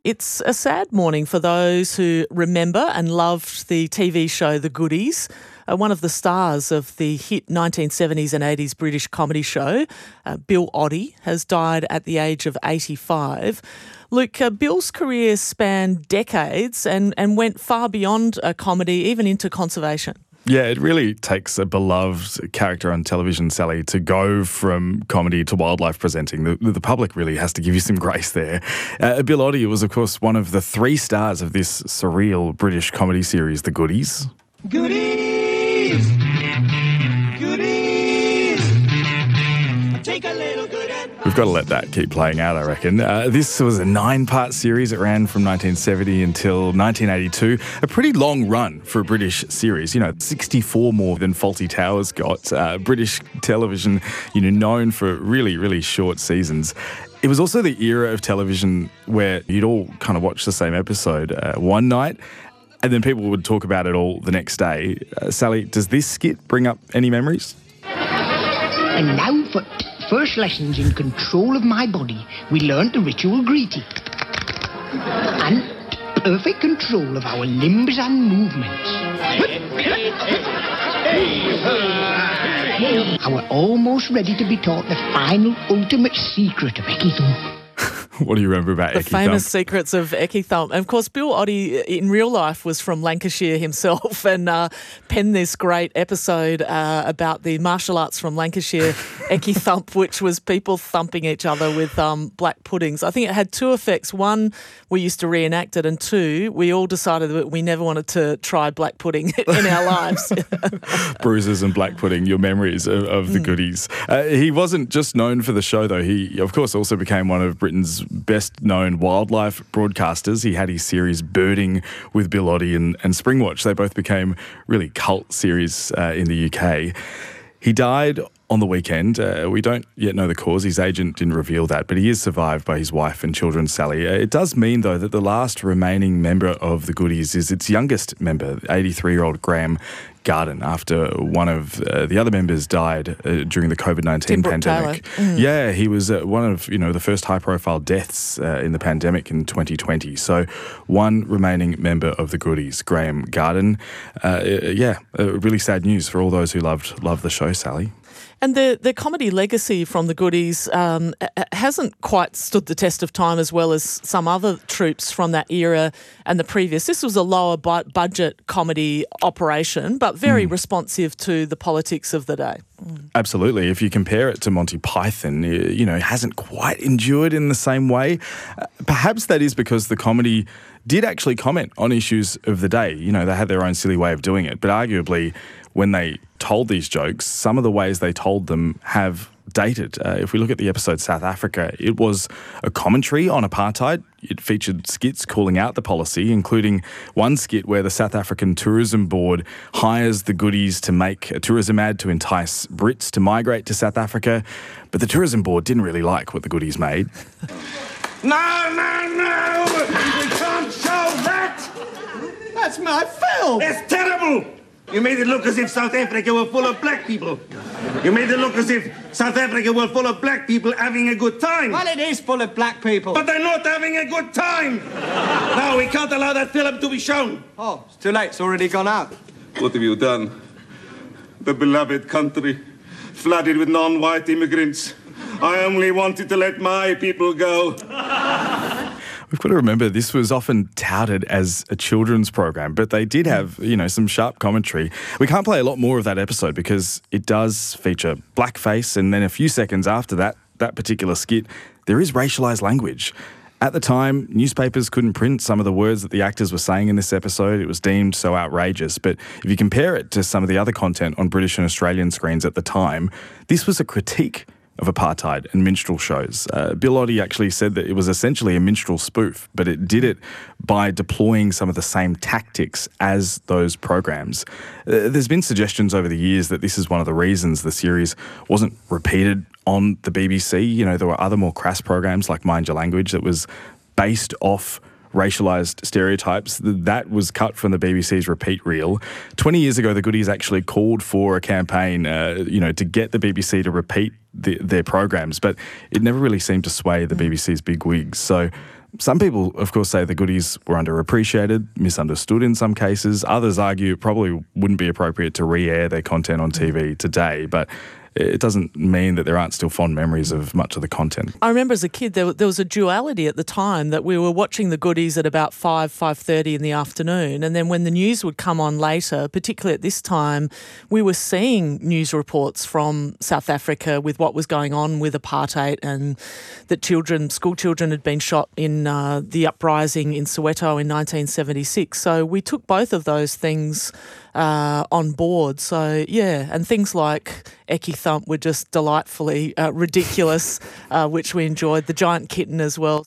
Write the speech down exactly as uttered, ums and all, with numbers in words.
It's a sad morning for those who remember and loved the T V show The Goodies. Uh, one of the stars of the hit nineteen seventies and eighties British comedy show, uh, Bill Oddie, has died at the age of eighty-five. Luke, uh, Bill's career spanned decades and, and went far beyond a comedy, even into conservation. Yeah, it really takes a beloved character on television, Sally, to go from comedy to wildlife presenting. The, the public really has to give you some grace there. Uh, Bill Oddie was, of course, one of the three stars of this surreal British comedy series, The Goodies. Goodies! Goodies! Take a little good and... We've got to let that keep playing out, I reckon. Uh, this was a nine-part series. It ran from nineteen seventy until nineteen eighty-two. A pretty long run for a British series. You know, sixty-four more than Fawlty Towers got. Uh, British television, you know, known for really, really short seasons. It was also the era of television where you'd all kind of watch the same episode uh, one night, and then people would talk about it all the next day. Uh, Sally, does this skit bring up any memories? And now for first lessons in control of my body, we learned the ritual greeting. And perfect control of our limbs and movements. And we're almost ready to be taught the final, ultimate secret of Ecky Thump. What do you remember about The Ecky famous Thump? secrets of Ecky Thump. And of course, Bill Oddie in real life was from Lancashire himself and uh, penned this great episode uh, about the martial arts from Lancashire, Ecky Thump, which was people thumping each other with um, black puddings. I think it had two effects. One, we used to reenact it, and two, we all decided that we never wanted to try black pudding in our lives. Bruises and black pudding, your memories of, of the Goodies. Uh, he wasn't just known for the show, though. He, of course, also became one of Britain's best-known wildlife broadcasters. He had his series Birding with Bill Oddie and, and Springwatch. They both became really cult series uh, in the U K. He died on the weekend. Uh, we don't yet know the cause. His agent didn't reveal that, but he is survived by his wife and children, Sally. Uh, it does mean, though, that the last remaining member of the Goodies is its youngest member, eighty-three-year-old Graham Garden, after one of uh, the other members died uh, during the COVID nineteen Tim pandemic. Mm. Yeah, he was uh, one of, you know, the first high-profile deaths uh, in the pandemic in twenty twenty. So one remaining member of the Goodies, Graham Garden. Uh, yeah, uh, really sad news for all those who loved loved the show, Sally. And the, the comedy legacy from the Goodies um, hasn't quite stood the test of time as well as some other troupes from that era and the previous. This was a lower bu- budget comedy operation, but very mm. responsive to the politics of the day. Mm. Absolutely. If you compare it to Monty Python, you know, it hasn't quite endured in the same way. Uh, perhaps that is because the comedy did actually comment on issues of the day. You know, they had their own silly way of doing it, but arguably when they told these jokes, some of the ways they told them have dated. Uh, if we look at the episode South Africa, it was a commentary on apartheid. It featured skits calling out the policy, including one skit where the South African Tourism Board hires the Goodies to make a tourism ad to entice Brits to migrate to South Africa. But the Tourism Board didn't really like what the Goodies made. No, no, no! We can't show that! That's my film! It's terrible! You made it look as if South Africa were full of black people. You made it look as if South Africa were full of black people having a good time. Well, it is full of black people. But they're not having a good time. No, we can't allow that film to be shown. Oh, it's too late. It's already gone out. What have you done? The beloved country, flooded with non-white immigrants. I only wanted to let my people go. We've got to remember this was often touted as a children's program, but they did have, you know, some sharp commentary. We can't play a lot more of that episode because it does feature blackface, and then a few seconds after that, that particular skit, there is racialised language. At the time, newspapers couldn't print some of the words that the actors were saying in this episode. It was deemed so outrageous. But if you compare it to some of the other content on British and Australian screens at the time, this was a critique of apartheid and minstrel shows. Uh, Bill Oddie actually said that it was essentially a minstrel spoof, but it did it by deploying some of the same tactics as those programs. Uh, there's been suggestions over the years that this is one of the reasons the series wasn't repeated on the B B C. You know, there were other more crass programs like Mind Your Language that was based off racialised stereotypes. That was cut from the B B C's repeat reel. twenty years ago, the Goodies actually called for a campaign, uh, you know, to get the B B C to repeat the, their programs, but it never really seemed to sway the B B C's big wigs. So Some people, of course, say the goodies were underappreciated, misunderstood in some cases. Others argue it probably wouldn't be appropriate to re-air their content on T V today, but it doesn't mean that there aren't still fond memories of much of the content. I remember as a kid there, there was a duality at the time that we were watching the goodies at about five, five thirty in the afternoon, and then when the news would come on later, particularly at this time, we were seeing news reports from South Africa with what was going on with apartheid and that children, school children had been shot in uh, the uprising in Soweto in nineteen seventy-six. So we took both of those things uh, on board. So, yeah, and things like Ecky Thump were just delightfully uh, ridiculous, uh, which we enjoyed. The giant kitten as well.